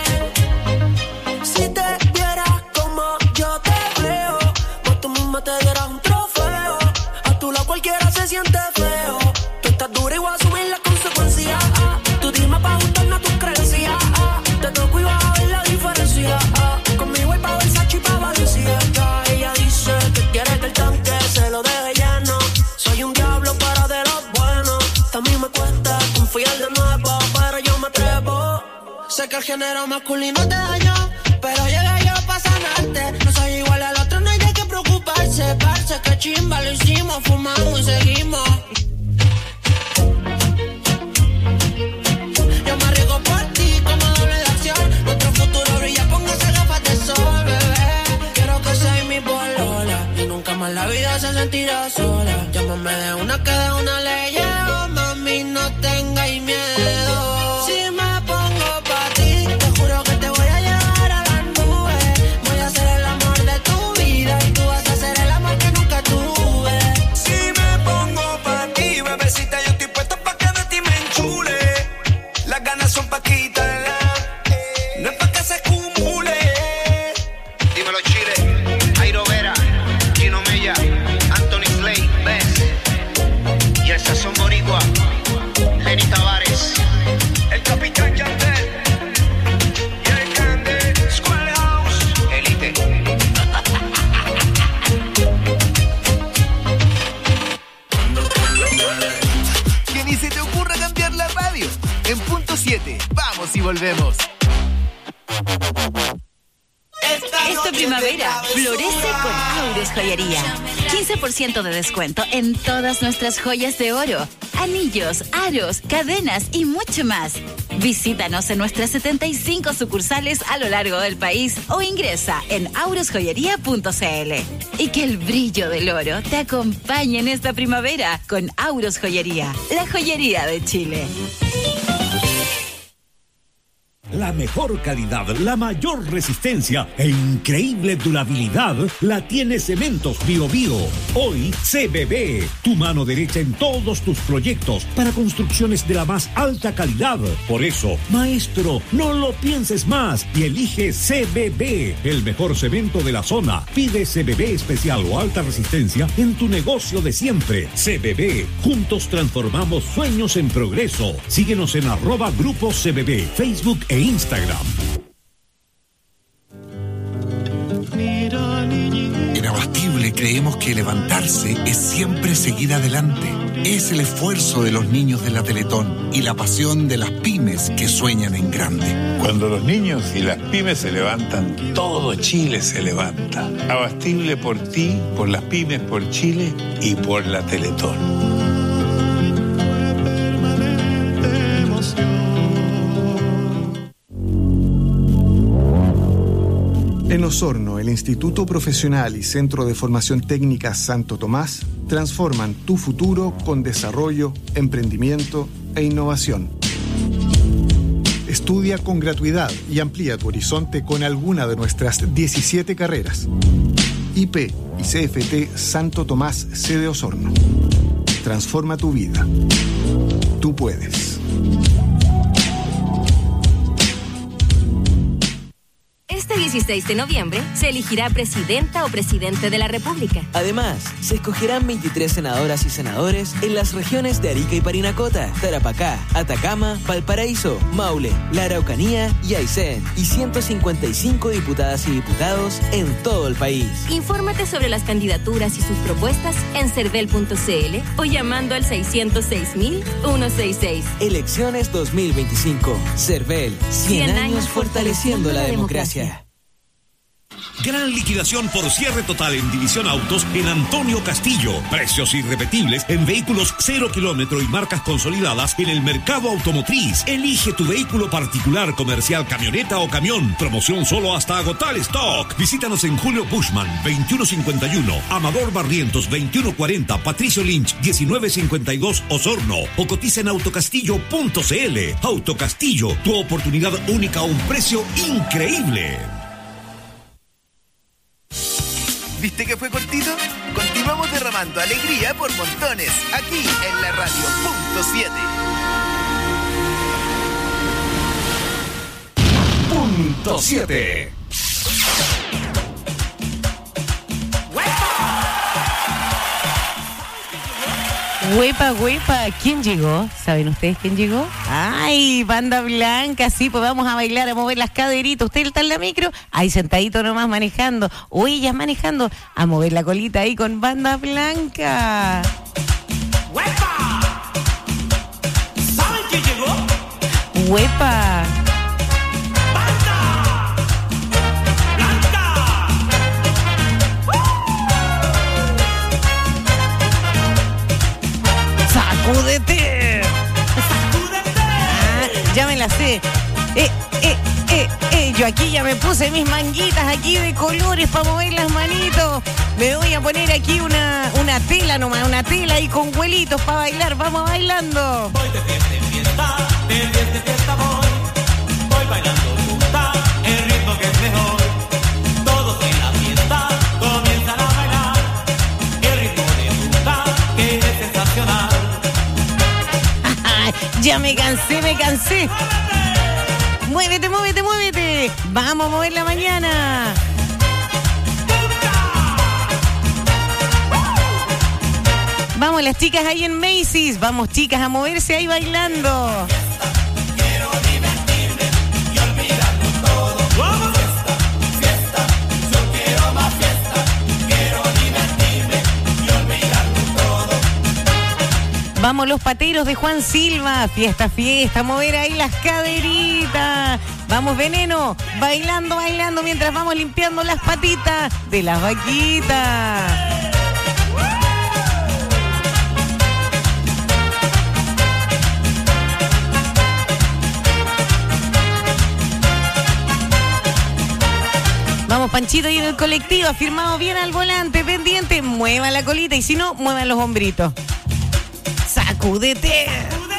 Si te vieras como yo te veo, pues tú misma te dieras un trofeo. A tu lado cualquiera se siente feo. Tú estás dura y voy a asumir las consecuencias. Ah, tú dime pa' ajustarnos a tus creencias. Ah, te toco y vas a ver la diferencia. Ah, conmigo hay pa' Versace y pa' Valencia. Ya, ella dice que quiere que el tanque se lo deje lleno. Soy un diablo pero de los buenos. También me cuesta confiar de nuevo, pero yo me atrevo. Sé que el género masculino te dañó, pero llegué yo pa' sanarte. No soy igual al otro, no hay de qué preocuparse. Parce, que chimba, lo hicimos, fumamos y seguimos. Yo me arriesgo por ti como doble de acción. Nuestro futuro brilla, póngase gafas de sol, bebé. Quiero que seas mi polola y nunca más la vida se sentirá sola. Llámame de una que de una le llevo, mami, no tengáis miedo. Si me pongo pa' ti, te juro que te voy a llevar a las nubes. Voy a ser el amor de tu vida y tú vas a ser el amor que nunca tuve. Si me pongo pa' ti, bebecita, yo estoy puesto pa' que de ti me enchule. Las ganas son pa' quitarla, no es pa' que se acumule. Dímelo, Chile, Jairo Vera, Gino Mella, Anthony Slay, Bess, y el sazón boricua, Lenny Tavares, El capitán Yandel y el grande Schoolhouse Elite. Que ni se te ocurra cambiar la radio. En punto siete, vamos y volvemos. primavera florece con Auros Joyería. quince por ciento de descuento en todas nuestras joyas de oro, anillos, aros, cadenas y mucho más. Visítanos en nuestras setenta y cinco sucursales a lo largo del país o ingresa en auros joyería punto c l. Y que el brillo del oro te acompañe en esta primavera con Auros Joyería, la joyería de Chile. La mejor calidad, la mayor resistencia e increíble durabilidad la tiene Cementos Bio Bio. Hoy C B B, tu mano derecha en todos tus proyectos para construcciones de la más alta calidad. Por eso, maestro, no lo pienses más y elige C B B, el mejor cemento de la zona. Pide C B B especial o alta resistencia en tu negocio de siempre. C B B, juntos transformamos sueños en progreso. Síguenos en arroba Grupo C B B, Facebook e Instagram. En Abastible creemos que levantarse es siempre seguir adelante. Es el esfuerzo de los niños de la Teletón y la pasión de las pymes que sueñan en grande. Cuando los niños y las pymes se levantan, todo Chile se levanta. Abastible por ti, por las pymes, por Chile y por la Teletón. En Osorno, el Instituto Profesional y Centro de Formación Técnica Santo Tomás transforman tu futuro con desarrollo, emprendimiento e innovación. Estudia con gratuidad y amplía tu horizonte con alguna de nuestras diecisiete carreras. I P y C F T Santo Tomás sede Osorno. Transforma tu vida. Tú puedes. Este dieciséis de noviembre se elegirá presidenta o presidente de la República. Además, se escogerán veintitrés senadoras y senadores en las regiones de Arica y Parinacota, Tarapacá, Atacama, Valparaíso, Maule, la Araucanía y Aysén, y ciento cincuenta y cinco diputadas y diputados en todo el país. Infórmate sobre las candidaturas y sus propuestas en cervel punto c l o llamando al seiscientos seis mil ciento sesenta y seis. Elecciones dos mil veinticinco. Cervel, cien, cien años fortaleciendo la democracia. Gran liquidación por cierre total en División Autos en Antonio Castillo. Precios irrepetibles en vehículos cero kilómetro y marcas consolidadas en el mercado automotriz. Elige tu vehículo particular, comercial, camioneta o camión. Promoción solo hasta agotar stock. Visítanos en Julio Bushman, veintiuno cincuenta y uno, Amador Barrientos, veintiuno cuarenta, Patricio Lynch, diecinueve cincuenta y dos, Osorno. O cotiza en autocastillo punto c l. Autocastillo, tu oportunidad única a un precio increíble. ¿Viste que fue cortito? Continuamos derramando alegría por montones, aquí en la radio punto siete. Punto siete. Huepa, huepa, ¿quién llegó? ¿Saben ustedes quién llegó? ¡Ay, banda blanca! Sí, pues vamos a bailar, a mover las caderitas. ¿Usted está en la micro? Ahí sentadito nomás manejando. O ellas manejando, a mover la colita ahí con banda blanca. ¡Huepa! ¿Saben quién llegó? ¡Huepa! ¡Sacúdete! ¡Sacúdete! Ah, ya me la sé. Eh, eh, eh, eh. Yo aquí ya me puse mis manguitas aquí de colores para mover las manitos. Me voy a poner aquí una, una tela nomás, una tela ahí con huelitos para bailar. Vamos bailando. Voy de fiesta en fiesta, de fiesta en fiesta voy. Voy bailando junta, el ritmo que es mejor. Todos en la fiesta comienzan a bailar. El ritmo de junta que es sensacional. Ya me cansé, me cansé. Muévete, muévete, muévete. Vamos a mover la mañana. Vamos las chicas ahí en Macy's. Vamos chicas a moverse ahí bailando. Quiero divertirme y olvidarlo todo. Fiesta, fiesta, yo quiero más fiesta. Quiero divertirme y olvidarlo todo. Vamos los pateros de Juan Silva. Fiesta, fiesta, mover ahí las caderitas. Vamos, Veneno, bailando, bailando mientras vamos limpiando las patitas de las vaquitas. Vamos, Panchito, y en el colectivo, afirmado bien al volante, pendiente, mueva la colita y si no, muevan los hombritos. ¡Sacúdete!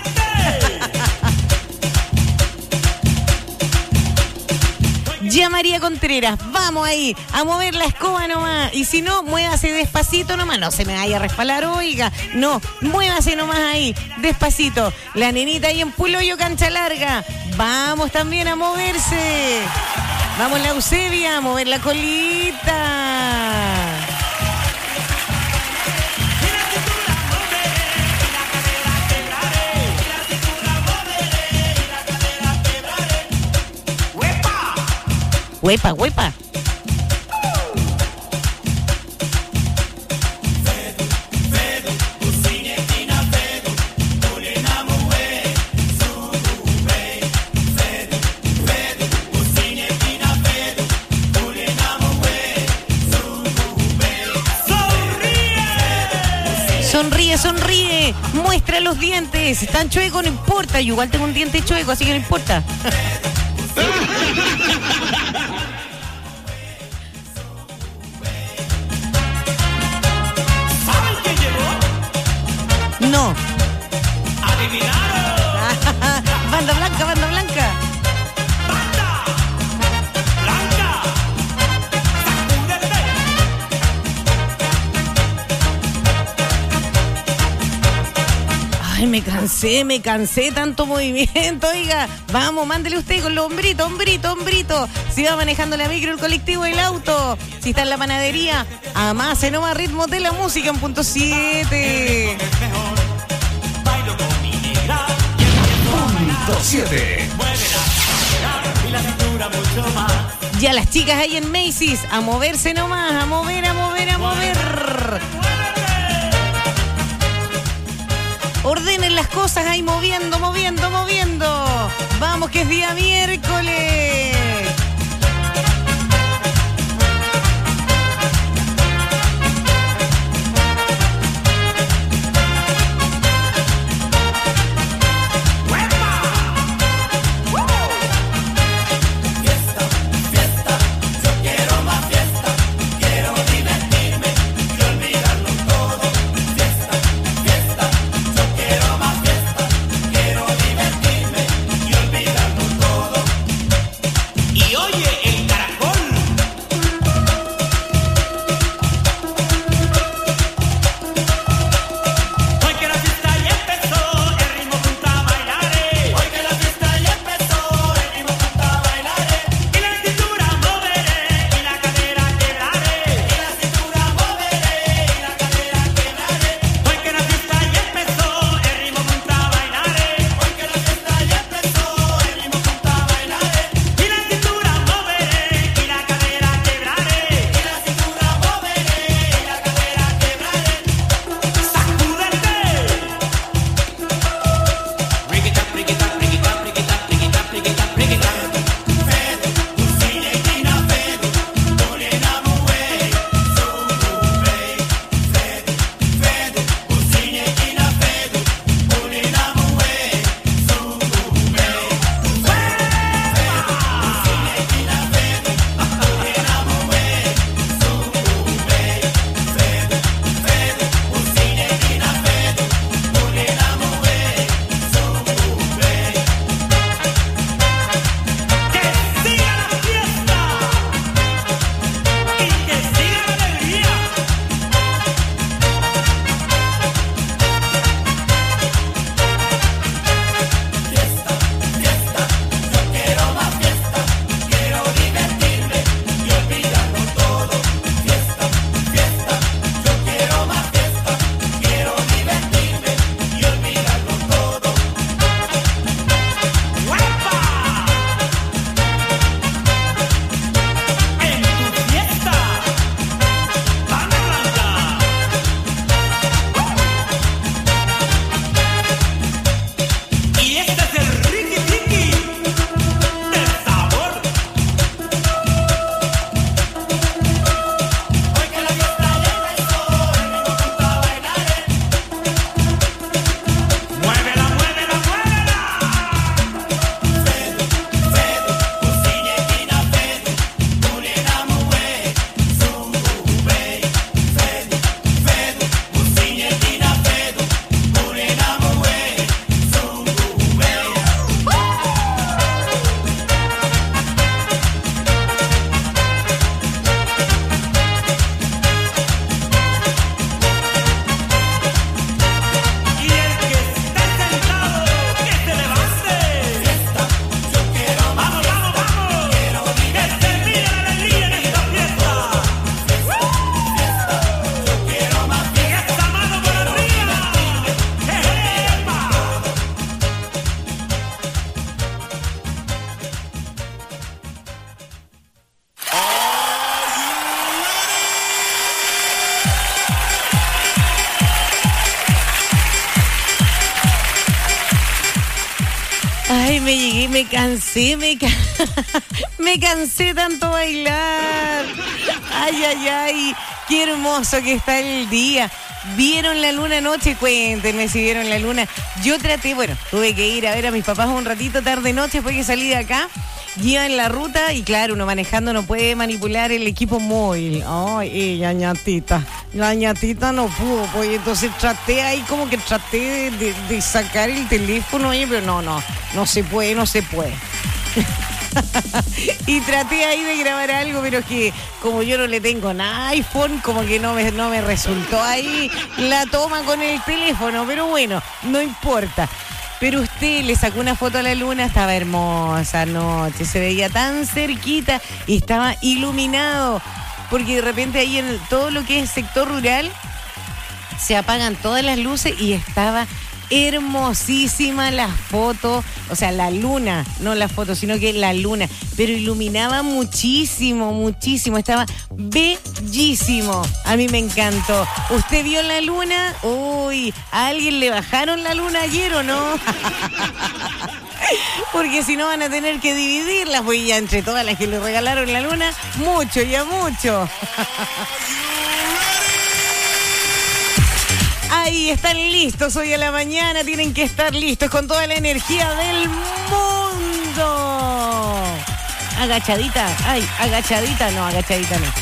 Ya María Contreras, vamos ahí, a mover la escoba nomás. Y si no, muévase despacito nomás. No se me vaya a resbalar, oiga. No, muévase nomás ahí, despacito. La nenita ahí en Puloyo, cancha larga. Vamos también a moverse. Vamos, la Eusebia, a mover la colita. Huepa, huepa. Sonríe, sonríe, muestra los dientes. Están chuecos, no importa. Yo igual tengo un diente chueco, así que no importa. No. ¡Adivinaron! Banda blanca, banda blanca. Banda blanca. Ay, me cansé, me cansé tanto movimiento, oiga. Vamos, mándele usted con los hombritos, hombrito, hombrito. Si va manejando la micro, el colectivo, el auto. Si está en la panadería, amase nomás ritmo de la música en punto siete. Punto siete. Ya las chicas ahí en Macy's, a moverse nomás, a mover, a mover, a mover. Ordenen las cosas ahí moviendo, moviendo, moviendo. Vamos que es día miércoles. me llegué, me cansé, me, ca... me cansé tanto bailar. Ay, ay, ay, qué hermoso que está el día. ¿Vieron la luna anoche? Cuéntenme si vieron la luna. Yo traté, bueno, tuve que ir a ver a mis papás un ratito tarde noche después que salí de acá. Iba en la ruta y claro, uno manejando no puede manipular el equipo móvil. Ay, la ñatita, la ñatita no pudo, pues entonces traté ahí como que traté de, de, de sacar el teléfono, oye, pero no, no, no se puede, no se puede. Y traté ahí de grabar algo, pero es que como yo no le tengo un iPhone, como que no me, no me resultó ahí la toma con el teléfono, pero bueno, no importa. Pero usted le sacó una foto a la luna, estaba hermosa anoche, se veía tan cerquita y estaba iluminado, porque de repente ahí en todo lo que es sector rural se apagan todas las luces y estaba hermosísima la foto, o sea, la luna, no la foto, sino que la luna, pero iluminaba muchísimo, muchísimo, estaba bellísimo. A mí me encantó. ¿Usted vio la luna? Uy, ¿a alguien le bajaron la luna ayer o no? Porque si no van a tener que dividirlas, pues ya entre todas las que le regalaron la luna, mucho, ya mucho. Ahí están listos hoy a la mañana, tienen que estar listos con toda la energía del mundo. Agachadita, ay, agachadita, no, agachadita no.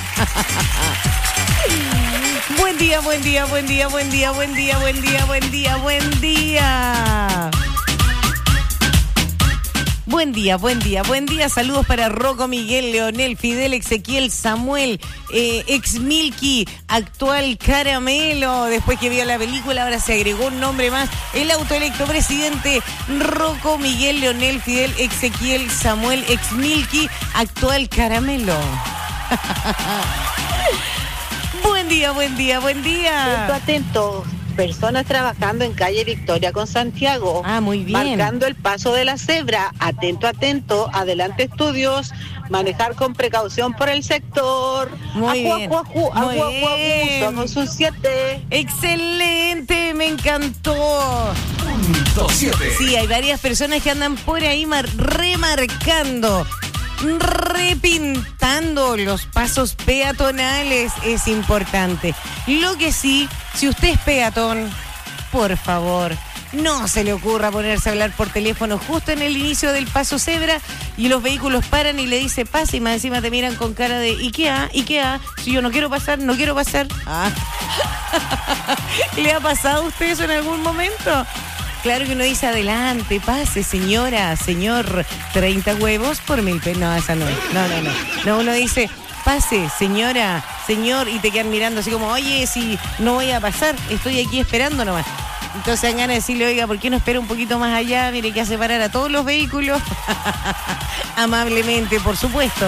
Buen día, buen día, buen día, buen día, buen día, buen día, buen día, buen día. Buen día, buen día, buen día. Saludos para Rocco, Miguel, Leonel, Fidel, Ezequiel, Samuel, eh, ex Milky, actual Caramelo. Después que vio la película, ahora se agregó un nombre más. El autoelecto presidente Rocco, Miguel, Leonel, Fidel, Ezequiel, Samuel, ex Milky, actual Caramelo. Buen día, buen día, buen día. Atento, atento. Personas trabajando en calle Victoria con Santiago. Ah, muy bien. Marcando el paso de la cebra. Atento, atento. Adelante, estudios. Manejar con precaución por el sector. Muy ajú, bien. Ajú, ajú, muy ajú, bien. ajú, ajú. Somos un siete. Excelente, me encantó. Punto siete. Sí, hay varias personas que andan por ahí mar- remarcando, repintando los pasos peatonales. Es importante. Lo que sí, si usted es peatón, por favor, no se le ocurra ponerse a hablar por teléfono justo en el inicio del paso cebra y los vehículos paran y le dice pase y más encima te miran con cara de ¿y qué ha? ¿y qué ha? Si yo no quiero pasar, no quiero pasar. Ah. ¿Le ha pasado a usted eso en algún momento? Claro que uno dice adelante, pase señora, señor, treinta huevos por mil pesos. No, esa no es. No, no, no. No, uno dice pase señora, señor, y te quedan mirando así como, oye, si no voy a pasar, estoy aquí esperando nomás. Entonces dan ganas de decirle, oiga, ¿por qué no espera un poquito más allá? Mire que hace parar a todos los vehículos. Amablemente, por supuesto.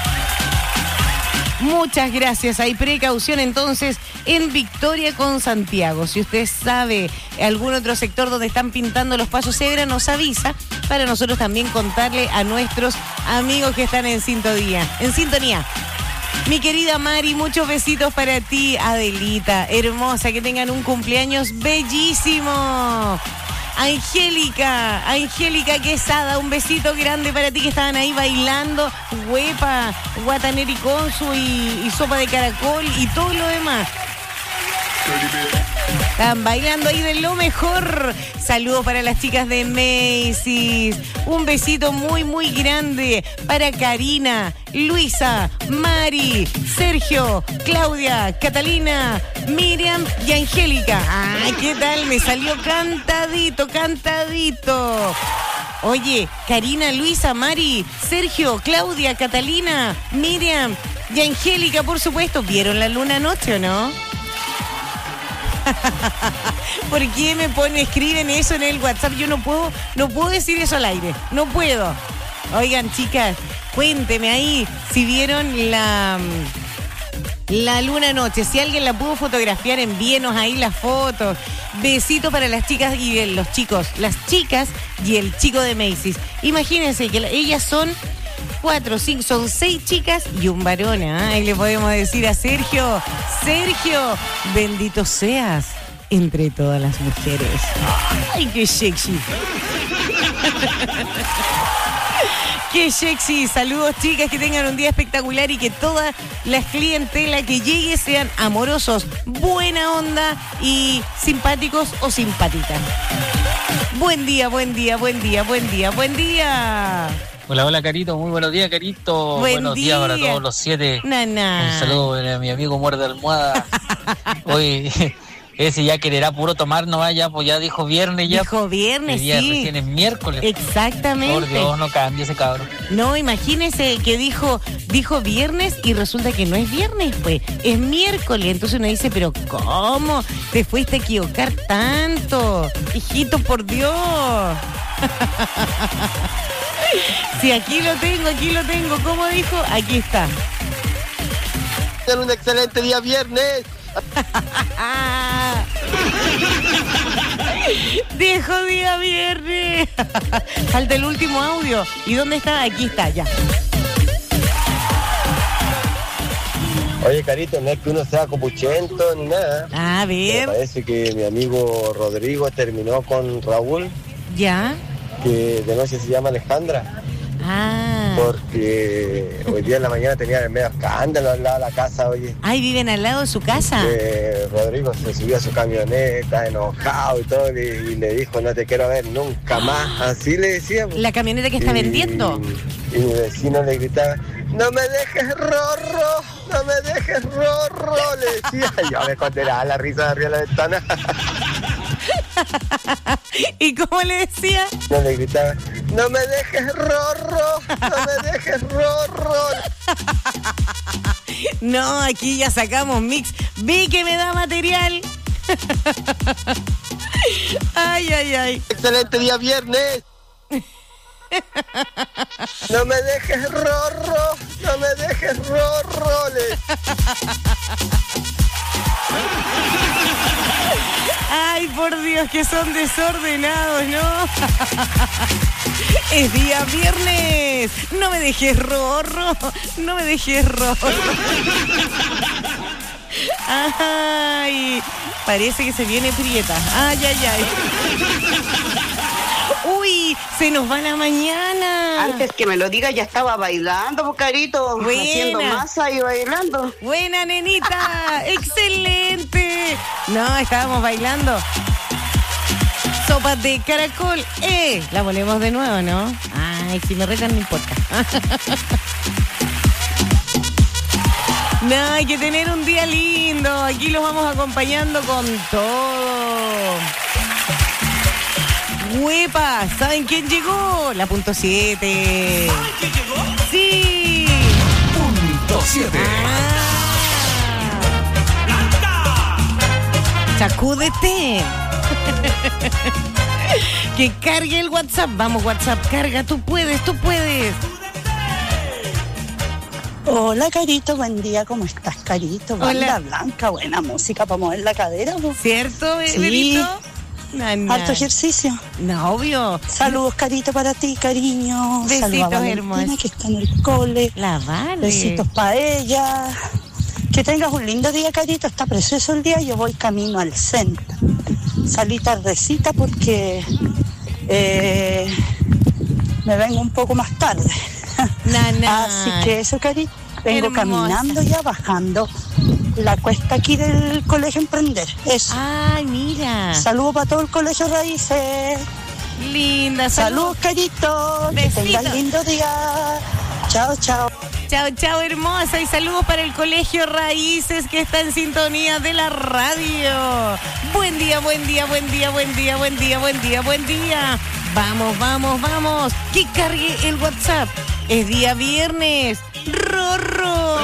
Muchas gracias. Hay precaución entonces en Victoria con Santiago. Si usted sabe algún otro sector donde están pintando los pasos cebra, nos avisa para nosotros también contarle a nuestros amigos que están en sintonía. En sintonía. Mi querida Mari, muchos besitos para ti. Adelita, hermosa, que tengan un cumpleaños bellísimo. Angélica, Angélica Quesada, un besito grande para ti que estaban ahí bailando, huepa, guataneri consu y, y sopa de caracol y todo lo demás. Están bailando ahí de lo mejor. Saludos para las chicas de Macy's. Un besito muy, muy grande para Karina, Luisa, Mari, Sergio, Claudia, Catalina, Miriam y Angélica. ¡Ay, qué tal! Me salió cantadito, cantadito. Oye, Karina, Luisa, Mari, Sergio, Claudia, Catalina, Miriam y Angélica, por supuesto. ¿Vieron la luna anoche o no? ¿Por qué me pone, escriben eso en el WhatsApp? Yo no puedo, no puedo decir eso al aire. No puedo. Oigan, chicas, cuénteme ahí si vieron la, la luna anoche. Si alguien la pudo fotografiar, envíenos ahí las fotos. Besito para las chicas y los chicos. Las chicas y el chico de Macy's. Imagínense que la, ellas son cuatro, cinco, son seis chicas y un varón. ¿eh? Y le podemos decir a Sergio, Sergio, bendito seas entre todas las mujeres. ¡Ay, qué sexy! ¡Qué sexy! Saludos, chicas, que tengan un día espectacular y que todas las clientelas que llegue sean amorosos, buena onda y simpáticos o simpáticas. Buen día, buen día, buen día, buen día, buen día. Hola, hola, Carito. Muy buenos días, Carito. Buen buenos día. días para todos los siete. Naná. Un saludo a mi amigo Muerde Almohada. Hoy, ese ya quererá puro tomar, no vaya, pues ya dijo viernes ya. Dijo viernes, el día sí. Recién es miércoles. Exactamente. Por Dios, no cambie ese cabrón. No, imagínese que dijo, dijo viernes y resulta que no es viernes, pues, es miércoles. Entonces uno dice, pero ¿cómo? Te fuiste a equivocar tanto. Hijito, por Dios. Sí, aquí lo tengo, aquí lo tengo. ¿Cómo dijo? Aquí está. Un excelente día viernes. Dijo día viernes. Falta el último audio. ¿Y dónde está? Aquí está, ya. Oye, Carito, no es que uno sea copuchento ni nada. A ver. Me parece que mi amigo Rodrigo terminó con Raúl, Ya. que de noche se llama Alejandra. Ah. Porque hoy día en la mañana tenía el medio escándalo al lado de la casa, oye. Ay, viven al lado de su casa. Eh, Rodrigo se subió a su camioneta enojado y todo, y, y le dijo, no te quiero ver nunca más. Así le decía. La camioneta que está Y- vendiendo. Y mi vecino le gritaba, no me dejes rorro, no me dejes rorro, le decía. Yo me condenaba la risa de arriba de la ventana. ¿Y cómo le decía? No le gritaba, no me dejes rorro, no me dejes rorro. No, aquí ya sacamos mix. Vi que me da material. Ay, ay, ay. Excelente día viernes. No me dejes rorro, no me dejes rorro. le- Ay, por Dios, que son desordenados, ¿no? Es día viernes. No me dejes rorro. No me dejes rorro. Ay, parece que se viene prieta. Ay, ay, ay. Uy, se nos va la mañana. Antes que me lo diga ya estaba bailando, pues, Carito. Buena. Haciendo masa y bailando. Buena, nenita. Excelente. No, estábamos bailando. Sopa de caracol. Eh, la ponemos de nuevo, ¿no? Ay, si me retan no importa. No, hay que tener un día lindo. Aquí los vamos acompañando con todo. ¡Huepa! ¿Saben quién llegó? La punto siete. ¿Saben quién llegó? ¡Sí! Punto siete. ¡Sacúdete! Que cargue el WhatsApp. Vamos, WhatsApp, carga. Tú puedes, tú puedes. Hola, Carito, buen día, ¿cómo estás, Carito? Banda Hola. blanca, buena música para mover la cadera. ¿No? ¿Cierto, Sí. Benito? Na, na. Harto ejercicio. No, obvio. Saludos, Carito, para ti, cariño. Besitos, Saludos a Valentina, hermosa. que está en el cole. La vale. Besitos para ella. Que tengas un lindo día, Carito. Está precioso el día. Yo voy camino al centro. Salí tardecita porque eh, me vengo un poco más tarde. Na, na. Así que eso, Carito. Vengo Hermosa. caminando ya, bajando la cuesta aquí del Colegio Emprender. Eso. Ay, mira. Saludos para todo el Colegio Raíces. Linda, Saludos, Carito. Que Besitos. tengan lindo día. Chao, chao. Chao, chao, hermosa. Y saludos para el Colegio Raíces que está en sintonía de la radio. Buen día, buen día, buen día, buen día, buen día, buen día, buen día. Vamos, vamos, vamos. Que cargue el WhatsApp. Es día viernes. Rorro.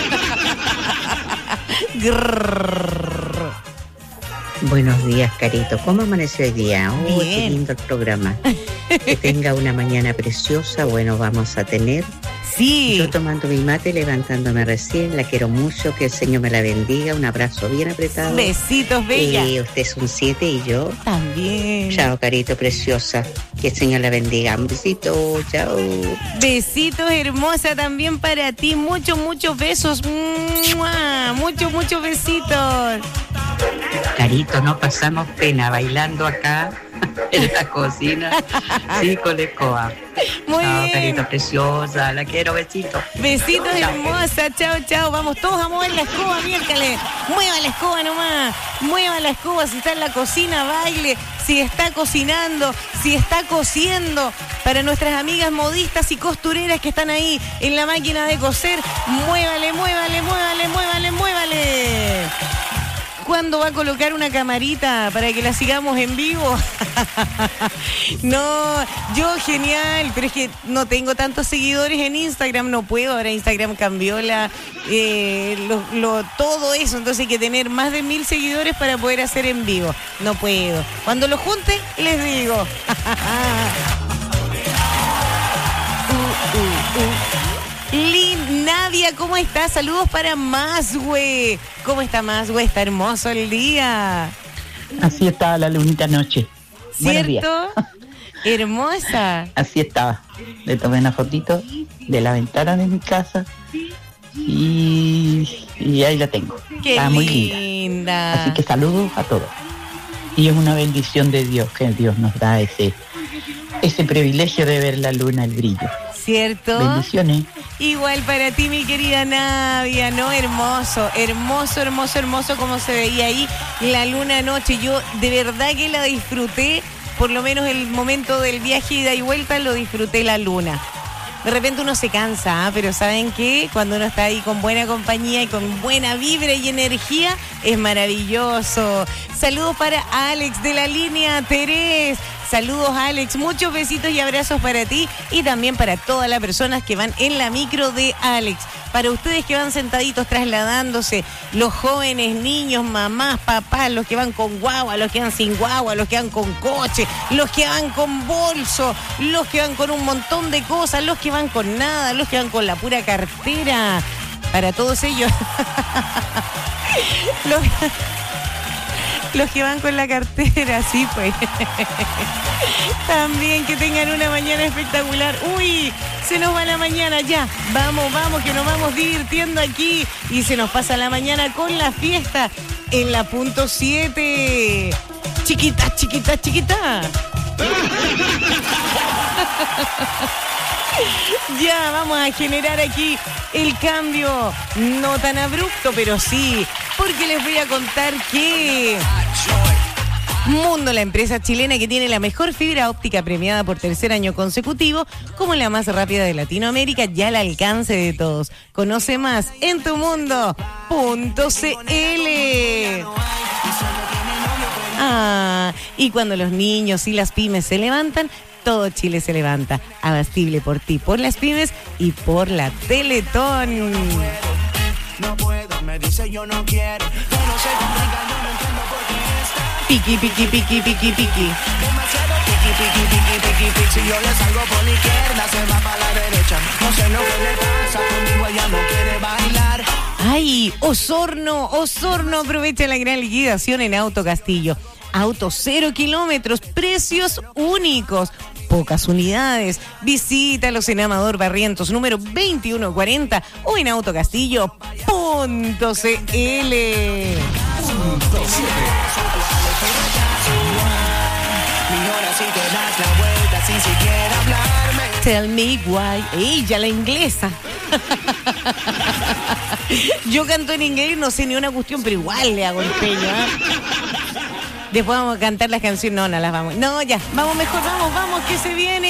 Grrr. Buenos días, Carito. ¿Cómo amaneció hoy día? Oh, qué Bien. lindo el programa. Que tenga una mañana preciosa. Bueno, vamos a tener. Sí. Yo tomando mi mate, levantándome recién. La quiero mucho. Que el Señor me la bendiga. Un abrazo bien apretado. Besitos, bella. Y usted es un siete y yo. También. Chao, Carito, preciosa. Que el Señor la bendiga. Un besito. Chao. Besitos, hermosa, también para ti. Muchos, muchos besos. ¡Mua! Muchos, muchos besitos. Carito, no pasamos pena bailando acá en la cocina, sí, con la escoba. Muy no, bien. Carito, preciosa, la quiero, besito. Besitos, Chao. hermosa. Chao, chao. Vamos todos a mover la escoba, miércoles. Mueva la escoba nomás. Mueva la escoba. Si está en la cocina, baile. Si está cocinando, si está cosiendo. Para nuestras amigas modistas y costureras que están ahí en la máquina de coser, muévale, muévale, muévale, muévale, muévale. ¿Cuándo va a colocar una camarita para que la sigamos en vivo? No, yo genial, pero es que no tengo tantos seguidores en Instagram, no puedo. Ahora Instagram cambió la eh, lo, lo, todo eso, entonces hay que tener más de mil seguidores para poder hacer en vivo. No puedo. Cuando lo junte, les digo. uh, uh, uh. Lin, Nadia, ¿cómo estás? Saludos para Maswe. ¿Cómo está Maswe? Está hermoso el día. Así estaba la lunita anoche. Buenos días. ¿Cierto? Hermosa. Así estaba. Le tomé una fotito de la ventana de mi casa y, y ahí la tengo. Qué Está muy linda. linda. Así que saludos a todos. Y es una bendición de Dios que Dios nos da ese, ese privilegio de ver la luna, el brillo. ¿Cierto? Bendiciones. Igual para ti, mi querida Nadia, ¿no? Hermoso, hermoso, hermoso, hermoso como se veía ahí la luna anoche. Yo de verdad que la disfruté, por lo menos el momento del viaje ida y vuelta lo disfruté la luna. De repente uno se cansa, ¿eh? Pero ¿saben qué? Cuando uno está ahí con buena compañía y con buena vibra y energía, es maravilloso. Saludos para Alex de la línea Terés. Saludos, Alex. Muchos besitos y abrazos para ti y también para todas las personas que van en la micro de Alex. Para ustedes que van sentaditos trasladándose, los jóvenes, niños, mamás, papás, los que van con guagua, los que van sin guagua, los que van con coche, los que van con bolso, los que van con un montón de cosas, los que van con nada, los que van con la pura cartera. Para todos ellos. los... Los que van con la cartera, sí, pues. También que tengan una mañana espectacular. Uy, se nos va la mañana ya. Vamos, vamos, que nos vamos divirtiendo aquí. Y se nos pasa la mañana con la fiesta en la punto siete. Chiquita, chiquita, chiquita. Ya vamos a generar aquí el cambio, no tan abrupto, pero sí, porque les voy a contar que Mundo, la empresa chilena que tiene la mejor fibra óptica premiada por tercer año consecutivo como la más rápida de Latinoamérica, ya al alcance de todos. Conoce más en tu mundo punto c l. Ah, y cuando los niños y las pymes se levantan, todo Chile se levanta. Abastible por ti, por las pymes y por la Teletón. No puedo, me dice yo no quiero. Pero se complica, yo no entiendo por qué está. Piqui, piqui, piqui, piqui, piqui. Demasiado piqui, piqui, piqui, piqui, piqui. Si yo le salgo por la izquierda, se va para la derecha. No sé lo que le pasa, conmigo ella no quiere bailar. Ay, Osorno, Osorno aprovecha la gran liquidación en Auto Castillo. Autos cero kilómetros, precios únicos, pocas unidades. Visítalos en Amador Barrientos, número veintiuno cuarenta o en autocastillo punto c l. Tell me why. Ella, la inglesa. Yo canto en inglés, no sé ni una cuestión, pero igual le hago empeño, ¿eh? Después vamos a cantar las canciones. No, no las vamos. No, ya. Vamos mejor, vamos, vamos, que se viene.